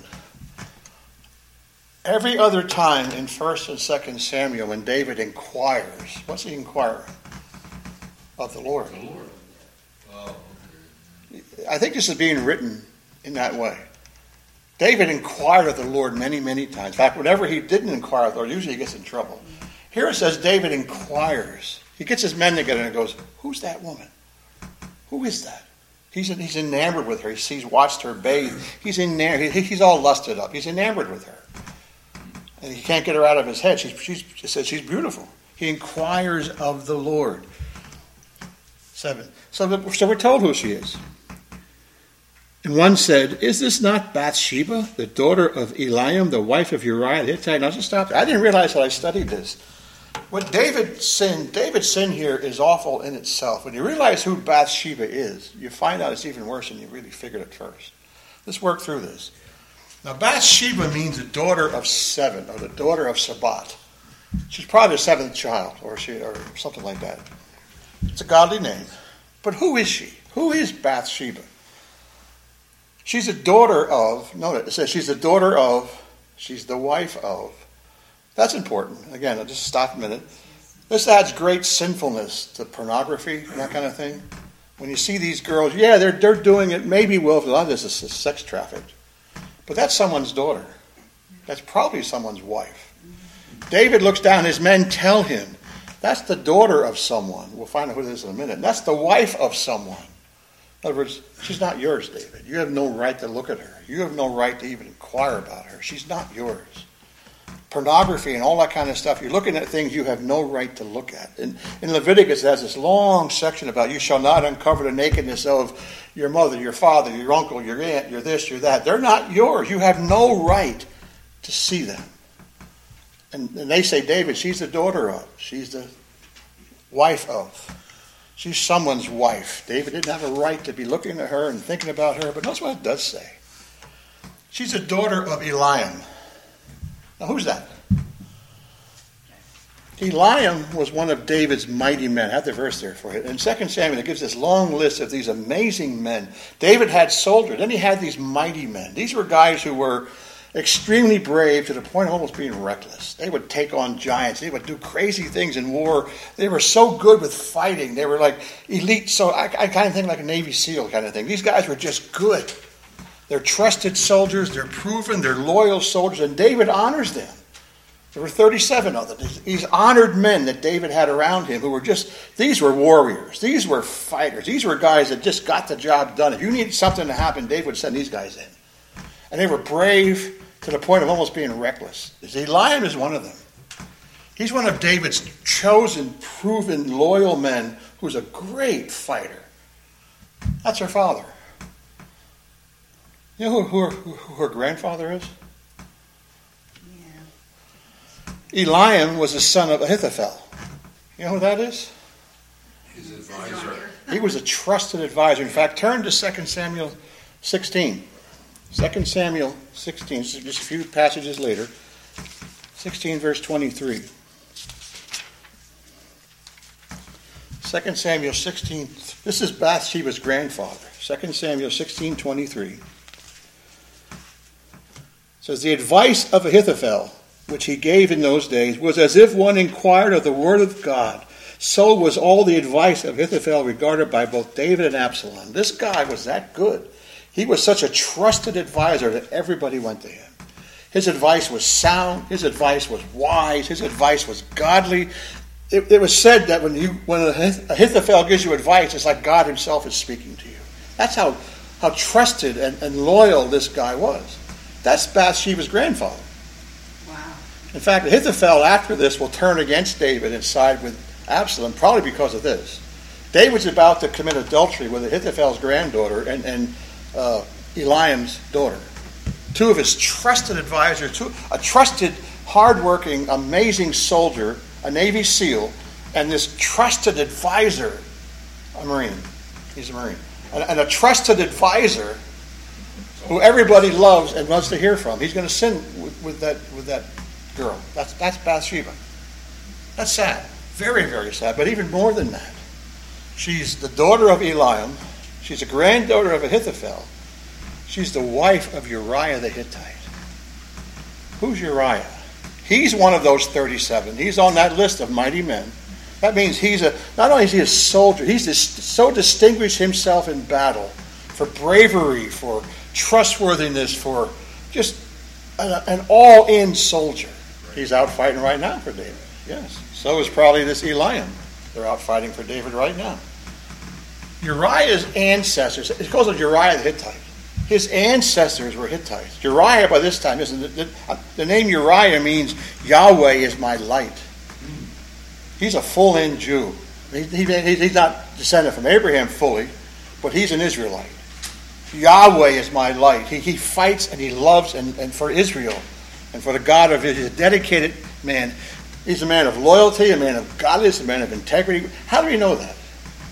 Every other time in First and Second Samuel, when David inquires, what's he inquiring? Of the Lord. The Lord. Oh, okay. I think this is being written in that way. David inquired of the Lord many, many times. In fact, whenever he didn't inquire of the Lord, usually he gets in trouble. Here it says David inquires. He gets his men together and goes, who's that woman? Who is that? He's, he's enamored with her. He's, he's watched her bathe. He's enamored. He, he's all lusted up. He's enamored with her. And he can't get her out of his head. She's, she's, she says she's beautiful. He inquires of the Lord. Seven. So, the, so we're told who she is. And one said, is this not Bathsheba, the daughter of Eliam, the wife of Uriah the Hittite? Now just stop there. I didn't realize that I studied this. What David sinned, David's sin here is awful in itself. When you realize who Bathsheba is, you find out it's even worse than you really figured at first. Let's work through this. Now, Bathsheba means the daughter of seven, or the daughter of Sabat. She's probably the seventh child, or she, or something like that. It's a godly name. But who is she? Who is Bathsheba? She's a daughter of, notice it says she's the daughter of, she's the wife of. That's important. Again, I'll just stop a minute. This adds great sinfulness to pornography and that kind of thing. When you see these girls, yeah, they're they're doing it maybe well, a lot of this is sex trafficked. But that's someone's daughter. That's probably someone's wife. David looks down, his men tell him, that's the daughter of someone. We'll find out who it is in a minute. That's the wife of someone. In other words, she's not yours, David. You have no right to look at her. You have no right to even inquire about her. She's not yours. Pornography and all that kind of stuff, you're looking at things you have no right to look at. In, in Leviticus, it has this long section about you shall not uncover the nakedness of your mother, your father, your uncle, your aunt, your this, your that. They're not yours. You have no right to see them. And, and they say, David, she's the daughter of. She's the wife of. She's someone's wife. David didn't have a right to be looking at her and thinking about her, but notice what it does say. She's a daughter of Eliam. Now, who's that? Eliam was one of David's mighty men. I have the verse there for you. In Second Samuel, it gives this long list of these amazing men. David had soldiers, then he had these mighty men. These were guys who were extremely brave to the point of almost being reckless. They would take on giants. They would do crazy things in war. They were so good with fighting. They were like elite. So I, I kind of think like a Navy SEAL kind of thing. These guys were just good. They're trusted soldiers. They're proven. They're loyal soldiers. And David honors them. There were thirty-seven of them. These honored men that David had around him who were just, these were warriors. These were fighters. These were guys that just got the job done. If you needed something to happen, David would send these guys in. And they were brave to the point of almost being reckless. Eliam is one of them. He's one of David's chosen, proven, loyal men who's a great fighter. That's her father. You know who, who, her, who her grandfather is? Eliam was the son of Ahithophel. You know who that is? His advisor. He was a trusted advisor. In fact, turn to Second Samuel sixteen. Second Samuel sixteen, just a few passages later. sixteen verse twenty-three. Second Samuel sixteen, this is Bathsheba's grandfather. Second Samuel sixteen twenty-three. It says, the advice of Ahithophel, which he gave in those days, was as if one inquired of the word of God. So was all the advice of Ahithophel regarded by both David and Absalom. This guy was that good. He was such a trusted advisor that everybody went to him. His advice was sound. His advice was wise. His advice was godly. It, it was said that when, you, when Ahithophel gives you advice, it's like God himself is speaking to you. That's how, how trusted and, and loyal this guy was. That's Bathsheba's grandfather. In fact, Ahithophel, after this, will turn against David and side with Absalom, probably because of this. David's about to commit adultery with Ahithophel's granddaughter and, and uh, Eliam's daughter. Two of his trusted advisors, two, a trusted, hardworking, amazing soldier, a Navy SEAL, and this trusted advisor, a Marine. He's a Marine. And, and a trusted advisor who everybody loves and wants to hear from. He's going to sin with, with that with that girl. That's that's Bathsheba. That's sad. Very, very sad. But even more than that, she's the daughter of Eliam. She's a granddaughter of Ahithophel. She's the wife of Uriah the Hittite. Who's Uriah? He's one of those thirty-seven. He's on that list of mighty men. That means he's a not only is he a soldier, he's this, so distinguished himself in battle for bravery, for trustworthiness, for just an, an all-in soldier. He's out fighting right now for David. Yes. So is probably this Eliam. They're out fighting for David right now. Uriah's ancestors, it calls him Uriah the Hittite. His ancestors were Hittites. Uriah, by this time, isn't the, the, the name Uriah means Yahweh is my light. He's a full-in Jew. He, he, he's not descended from Abraham fully, but he's an Israelite. Yahweh is my light. He, he fights and he loves and, and for Israel and for the God of Israel. He's a dedicated man. He's a man of loyalty, a man of godliness, a man of integrity. How do we know that?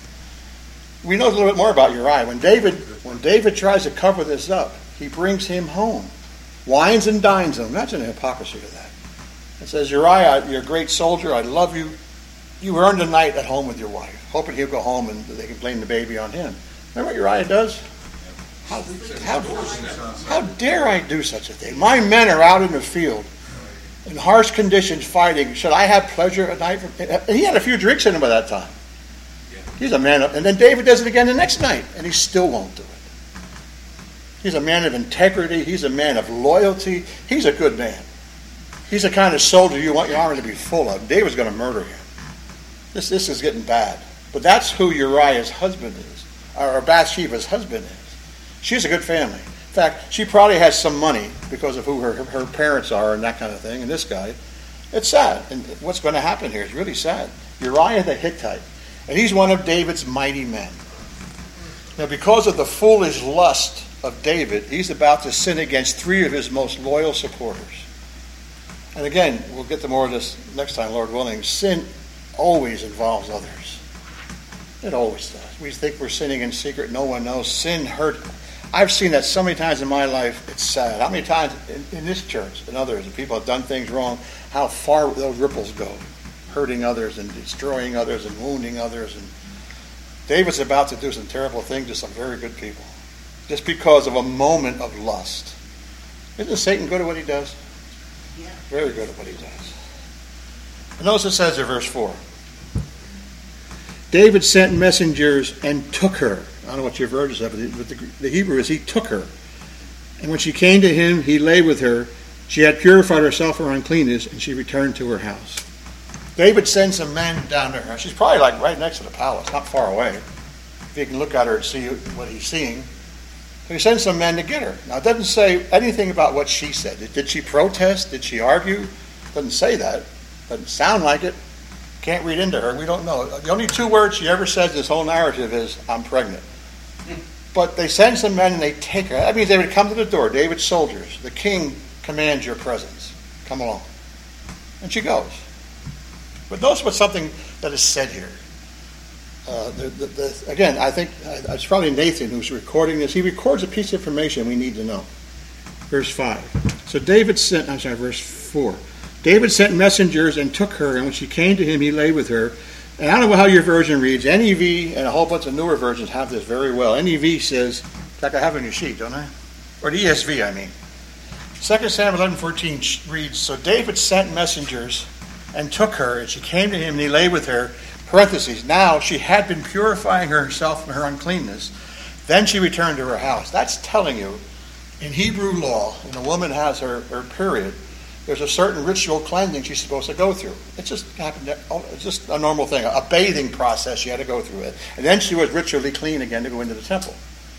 We know a little bit more about Uriah. When David, when David tries to cover this up, he brings him home. Wines and dines him. Imagine the hypocrisy of that. It says, Uriah, you're a great soldier. I love you. You earned a night at home with your wife, hoping he'll go home and they can blame the baby on him. Remember what Uriah does? How, how, how dare I do such a thing? My men are out in the field in harsh conditions fighting. Should I have pleasure at night? He had a few drinks in him by that time. He's a man of, and then David does it again the next night, and he still won't do it. He's a man of integrity. He's a man of loyalty. He's a good man. He's the kind of soldier you want your army to be full of. David's going to murder him. This this is getting bad. But that's who Uriah's husband is, or Bathsheba's husband is. She's a good family. In fact, she probably has some money because of who her, her parents are and that kind of thing. And this guy, it's sad. And what's going to happen here is really sad. Uriah the Hittite. And he's one of David's mighty men. Now, because of the foolish lust of David, he's about to sin against three of his most loyal supporters. And again, we'll get to more of this next time, Lord willing. Sin always involves others. It always does. We think we're sinning in secret. No one knows. Sin hurt. I've seen that so many times in my life. It's sad. How many times in, in this church and others, and people have done things wrong, how far those ripples go, hurting others and destroying others and wounding others. And David's about to do some terrible things to some very good people, just because of a moment of lust. Isn't Satan good at what he does? Yeah. Very good at what he does. And notice it says in verse four. David sent messengers and took her. I don't know what your version is, but the, the Hebrew is he took her. And when she came to him, he lay with her. She had purified herself of her uncleanness, and she returned to her house. David sends some men down to her. She's probably like right next to the palace, not far away. If you can look at her and see what he's seeing. So he sends some men to get her. Now, it doesn't say anything about what she said. Did she protest? Did she argue? It doesn't say that. Doesn't sound like it. Can't read into her. We don't know. The only two words she ever says in this whole narrative is, I'm pregnant. But they send some men and they take her. That means they would come to the door. David's soldiers. The king commands your presence. Come along. And she goes. But notice what's something that is said here. Uh, the, the, the, again, I think uh, it's probably Nathan who's recording this. He records a piece of information we need to know. Verse five. So David sent, I'm sorry, verse four. David sent messengers and took her, and when she came to him, he lay with her. And I don't know how your version reads. N E V and a whole bunch of newer versions have this very well. N E V says, in fact, I have it on your sheet, don't I? Or the E S V, I mean. Second Samuel eleven fourteen reads, so David sent messengers and took her, and she came to him, and he lay with her. Parentheses, now she had been purifying herself from her uncleanness. Then she returned to her house. That's telling you, in Hebrew law, when a woman has her, her period, there's a certain ritual cleansing she's supposed to go through. It just happened. It's just a normal thing, a bathing process she had to go through it. And then she was ritually clean again to go into the temple.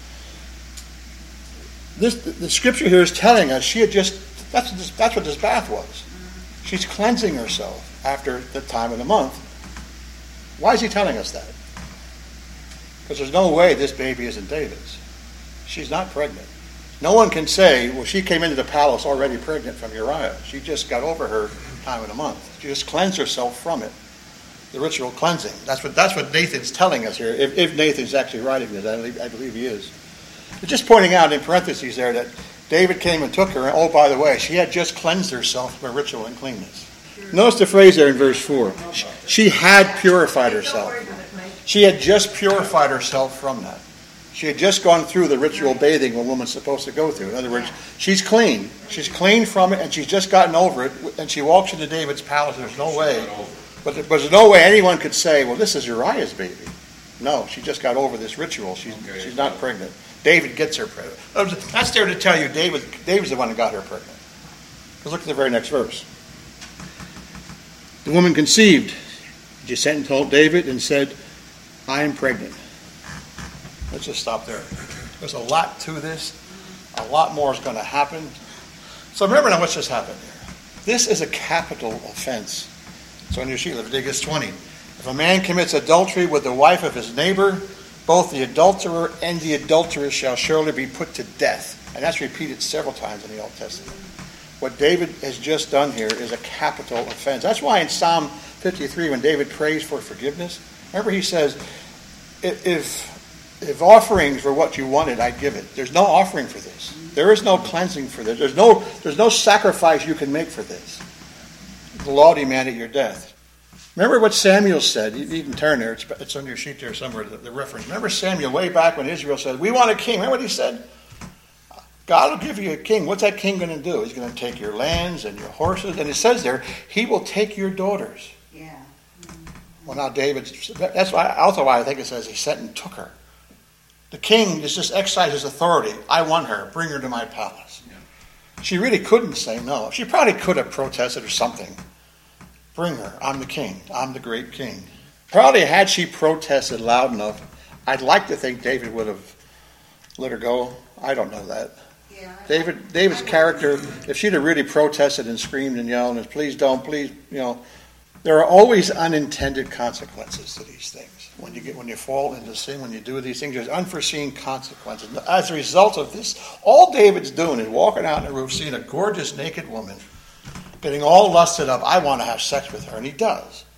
This, the scripture here is telling us she had just, that's, what this, that's what this bath was. She's cleansing herself after the time of the month. Why is he telling us that? Because there's no way this baby isn't David's. She's not pregnant. No one can say, well, she came into the palace already pregnant from Uriah. She just got over her time of the month. She just cleansed herself from it. The ritual cleansing. That's what that's what Nathan's telling us here. If, if Nathan's actually writing this, I believe, I believe he is. But just pointing out in parentheses there that David came and took her, and oh, by the way, she had just cleansed herself from ritual uncleanness. Notice the phrase there in verse four. She had purified herself. She had just purified herself from that. She had just gone through the ritual bathing a woman's supposed to go through. In other words, she's clean. She's clean from it, and she's just gotten over it. And she walks into David's palace. There's no way. But there's no way anyone could say, well, this is Uriah's baby. No, she just got over this ritual. She's, she's not pregnant. David gets her pregnant. That's there to tell you David, David's the one who got her pregnant. Because look at the very next verse. The woman conceived. She sent and told David and said, I am pregnant. Let's just stop there. There's a lot to this. A lot more is going to happen. So remember now what's just happened here. This is a capital offense. So in your sheet, Leviticus twenty. If a man commits adultery with the wife of his neighbor, both the adulterer and the adulteress shall surely be put to death. And that's repeated several times in the Old Testament. What David has just done here is a capital offense. That's why in Psalm fifty-three, when David prays for forgiveness, remember he says, if if offerings were what you wanted, I'd give it. There's no offering for this. There is no cleansing for this. There's no, there's no sacrifice you can make for this. The law demanded your death. Remember what Samuel said. You, you can turn there. It's, it's on your sheet there somewhere, the, the reference. Remember Samuel way back when Israel said, we want a king. Remember what he said? God will give you a king. What's that king going to do? He's going to take your lands and your horses. And it says there, he will take your daughters. Yeah. Well, now David, that's why, also why I think it says he sent and took her. The king is just exercised his authority. I want her. Bring her to my palace. Yeah. She really couldn't say no. She probably could have protested or something. Bring her. I'm the king. I'm the great king. Probably had she protested loud enough, I'd like to think David would have let her go. I don't know that. Yeah, David, David's character, if she'd have really protested and screamed and yelled, and please don't, please, you know, there are always unintended consequences to these things. When you get, when you fall into sin, when you do these things, there's unforeseen consequences. As a result of this, all David's doing is walking out on the roof, seeing a gorgeous naked woman, getting all lusted up. I want to have sex with her, and he does.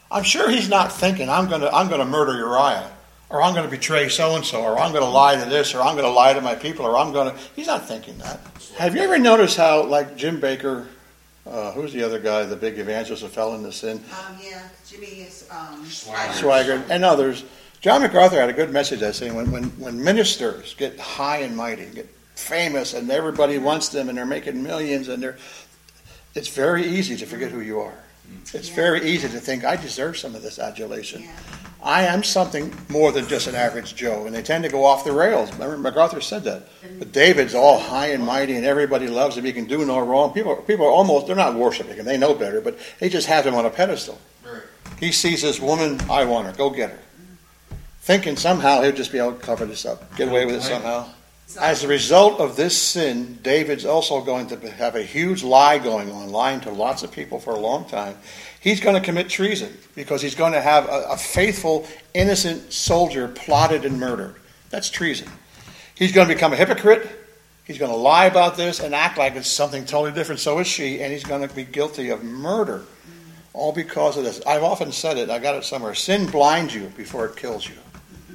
I'm sure he's not thinking, I'm going to I'm going to murder Uriah, or I'm going to betray so-and-so, or I'm going to lie to this, or I'm going to lie to my people, or I'm going to... He's not thinking that. Have you ever noticed how, like Jim Baker, uh, who's the other guy, the big evangelist who fell into sin? Um, yeah, Jimmy is, um... Swaggart, and others. John MacArthur had a good message that saying when, when, when ministers get high and mighty, get famous, and everybody wants them, and they're making millions, and they're... It's very easy to forget who you are. It's Yeah. very easy to think, I deserve some of this adulation. Yeah. I am something more than just an average Joe. And they tend to go off the rails. Remember, MacArthur said that. But David's all high and mighty, and everybody loves him. He can do no wrong. People, people are almost, they're not worshiping him. They know better, but they just have him on a pedestal. Right. He sees this woman, I want her, go get her. Thinking somehow he'll just be able to cover this up, get away with it somehow. As a result of this sin, David's also going to have a huge lie going on, lying to lots of people for a long time. He's going to commit treason because he's going to have a, a faithful, innocent soldier plotted and murdered. That's treason. He's going to become a hypocrite. He's going to lie about this and act like it's something totally different. So is she, and he's going to be guilty of murder. All because of this. I've often said it. I got it somewhere. Sin blinds you before it kills you.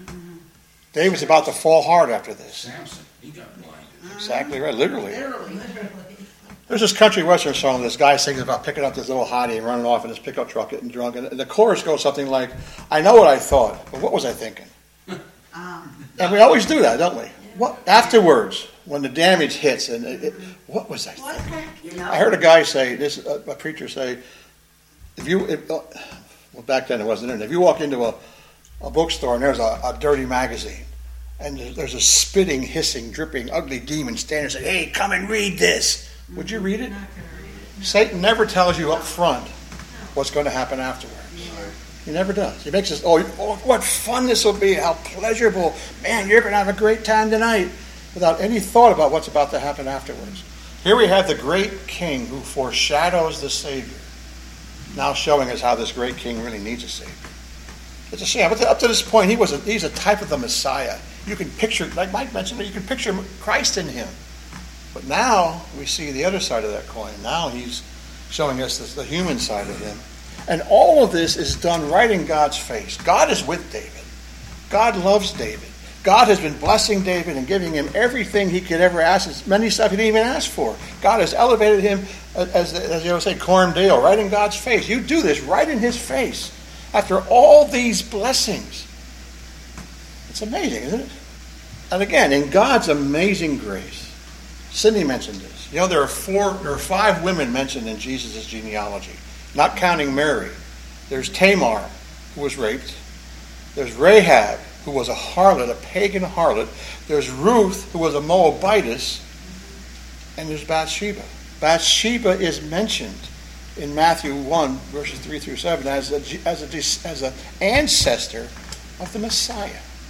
David's about to fall hard after this. Samson, he got blinded. Exactly right. Literally. Literally. There's this country western song. This guy sings about picking up this little hottie and running off in his pickup truck, getting drunk. And the chorus goes something like, "I know what I thought, but what was I thinking?" Um, And we always do that, don't we? What afterwards, when the damage hits, and it, it, what was I what? thinking? You know? I heard a guy say this. A, a preacher say, "If you, if, uh, well, back then it wasn't in. If you walk into a, a bookstore and there's a, a dirty magazine, and there's a spitting, hissing, dripping, ugly demon standing there saying, 'Hey, come and read this,' would you read it?" Satan never tells you up front what's going to happen afterwards. He never does. He makes us, oh, oh, what fun this will be, how pleasurable. Man, you're going to have a great time tonight, without any thought about what's about to happen afterwards. Here we have the great king who foreshadows the Savior, now showing us how this great king really needs a Savior. It's a shame. But up to this point, he was a, he's a type of the Messiah. You can picture, like Mike mentioned, you can picture Christ in him. But now we see the other side of that coin. Now he's showing us this, the human side of him. And all of this is done right in God's face. God is with David. God loves David. God has been blessing David and giving him everything he could ever ask. As many stuff he didn't even ask for. God has elevated him, as, as you always say, Corn Dale, right in God's face. You do this right in his face. After all these blessings. It's amazing, isn't it? And again, in God's amazing grace, Cindy mentioned this. You know, there are four, there are five women mentioned in Jesus' genealogy, not counting Mary. There's Tamar, who was raped. There's Rahab, who was a harlot, a pagan harlot. There's Ruth, who was a Moabitess. And there's Bathsheba. Bathsheba is mentioned in Matthew one, verses three through seven, as a, as a, as an ancestor of the Messiah.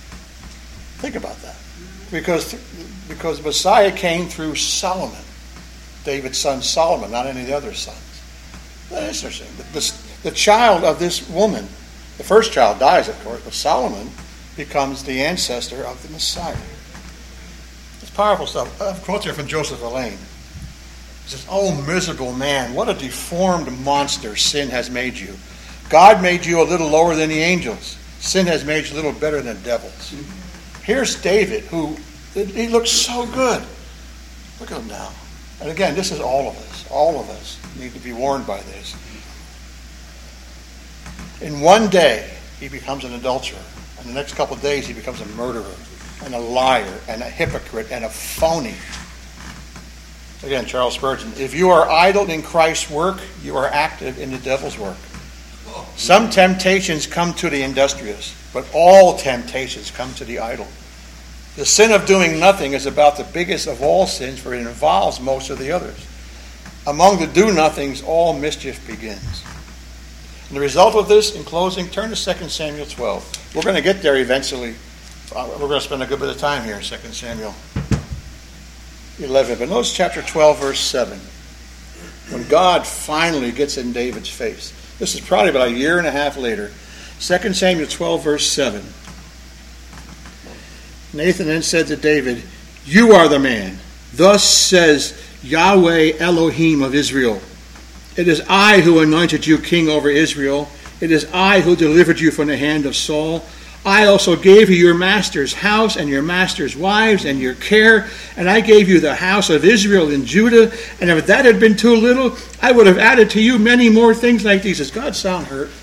Think about that. Because, because Messiah came through Solomon, David's son Solomon, not any of the other sons. That's interesting. The, the child of this woman, the first child dies, of course, but Solomon becomes the ancestor of the Messiah. It's powerful stuff. I have a quote here from Joseph Elaine. He says, "Oh, miserable man, what a deformed monster sin has made you. God made you a little lower than the angels. Sin has made you a little better than devils." Here's David, who, he looks so good. Look at him now. And again, this is all of us. All of us need to be warned by this. In one day, he becomes an adulterer. In the next couple of days, he becomes a murderer and a liar and a hypocrite and a phony. Again, Charles Spurgeon, if you are idle in Christ's work, you are active in the devil's work. Some temptations come to the industrious, but all temptations come to the idle. The sin of doing nothing is about the biggest of all sins, for it involves most of the others. Among the do-nothings, all mischief begins. And the result of this, in closing, turn to Second Samuel twelve. We're going to get there eventually. We're going to spend a good bit of time here in Second Samuel eleven. But notice chapter twelve, verse seven. When God finally gets in David's face. This is probably about a year and a half later. Second Samuel twelve, verse seven. Nathan then said to David, "You are the man. Thus says Yahweh Elohim of Israel. It is I who anointed you king over Israel. It is I who delivered you from the hand of Saul. I also gave you your master's house and your master's wives and your care, and I gave you the house of Israel and Judah, and if that had been too little, I would have added to you many more things like these. Does God sound hurt?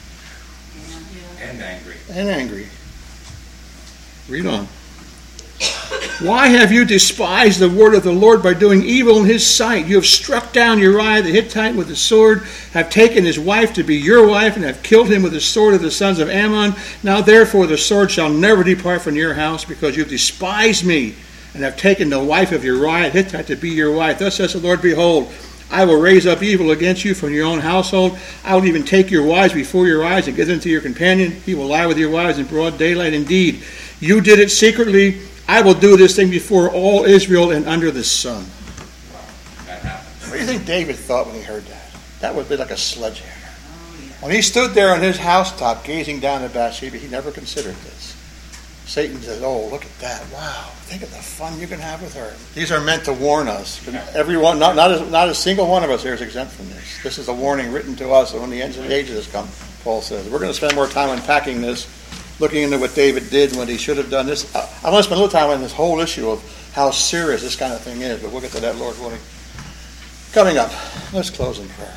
And angry. And angry. Read on. Why have you despised the word of the Lord by doing evil in his sight? You have struck down Uriah the Hittite with the sword, have taken his wife to be your wife, and have killed him with the sword of the sons of Ammon. Now therefore the sword shall never depart from your house, because you have despised me, and have taken the wife of Uriah the Hittite to be your wife. Thus says the Lord, behold, I will raise up evil against you from your own household. I will even take your wives before your eyes and give them to your companion. He will lie with your wives in broad daylight. Indeed, you did it secretly. I will do this thing before all Israel and under the sun. Wow, that happened. What do you think David thought when he heard that? That would be like a sledgehammer. When he stood there on his housetop gazing down at Bathsheba, he never considered this. Satan says, oh, look at that. Wow, think of the fun you can have with her. These are meant to warn us. Everyone, not, not, a, not a single one of us here is exempt from this. This is a warning written to us when the end of the ages has come, Paul says. We're going to spend more time unpacking this, looking into what David did and what he should have done. This, I want to spend a little time on this whole issue of how serious this kind of thing is, but we'll get to that, Lord willing. Coming up, let's close in prayer.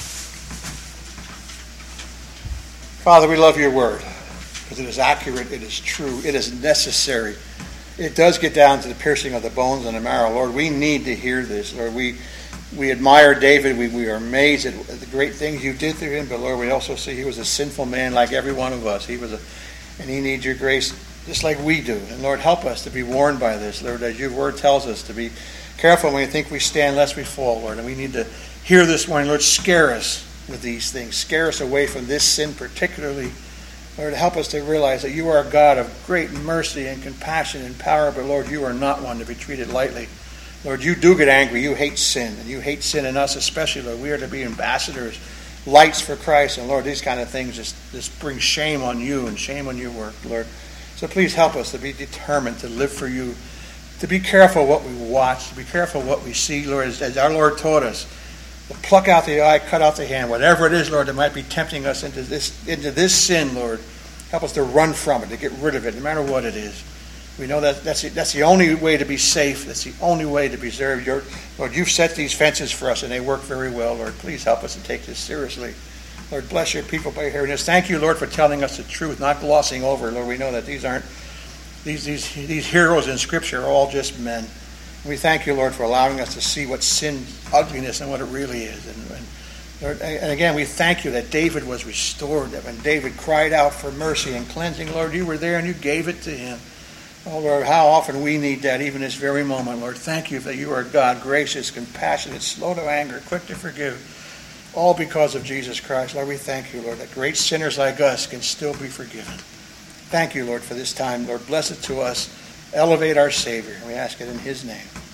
Father, we love your word, because it is accurate, it is true, it is necessary. It does get down to the piercing of the bones and the marrow. Lord, we need to hear this. Lord, we we admire David. We, we are amazed at the great things you did through him, but Lord, we also see he was a sinful man like every one of us. He was a And he needs your grace just like we do. And Lord, help us to be warned by this, Lord, as your word tells us to be careful when we think we stand lest we fall, Lord. And we need to hear this morning, Lord, scare us with these things. Scare us away from this sin particularly. Lord, help us to realize that you are a God of great mercy and compassion and power, but Lord, you are not one to be treated lightly. Lord, you do get angry. You hate sin, and you hate sin in us especially, Lord. We are to be ambassadors, lights for Christ, and Lord, these kind of things just, just bring shame on you and shame on your work, Lord. So please help us to be determined to live for you, to be careful what we watch, to be careful what we see, Lord, as, as our Lord taught us, to pluck out the eye, cut out the hand, whatever it is, Lord, that might be tempting us into this into this sin, Lord. Help us to run from it, to get rid of it, no matter what it is. We know that that's the, that's the only way to be safe. That's the only way to preserve your... Lord, you've set these fences for us, and they work very well, Lord. Please help us to take this seriously. Lord, bless your people by hearing this. Thank you, Lord, for telling us the truth, not glossing over. Lord, we know that these aren't... These, these, these heroes in Scripture are all just men. And we thank you, Lord, for allowing us to see what sin's ugliness and what it really is. And, and, Lord, and again, we thank you that David was restored. That when David cried out for mercy and cleansing, Lord, you were there and you gave it to him. Oh, Lord, how often we need that even this very moment, Lord. Thank you that you are God, gracious, compassionate, slow to anger, quick to forgive, all because of Jesus Christ. Lord, we thank you, Lord, that great sinners like us can still be forgiven. Thank you, Lord, for this time. Lord, bless it to us. Elevate our Savior. We ask it in his name.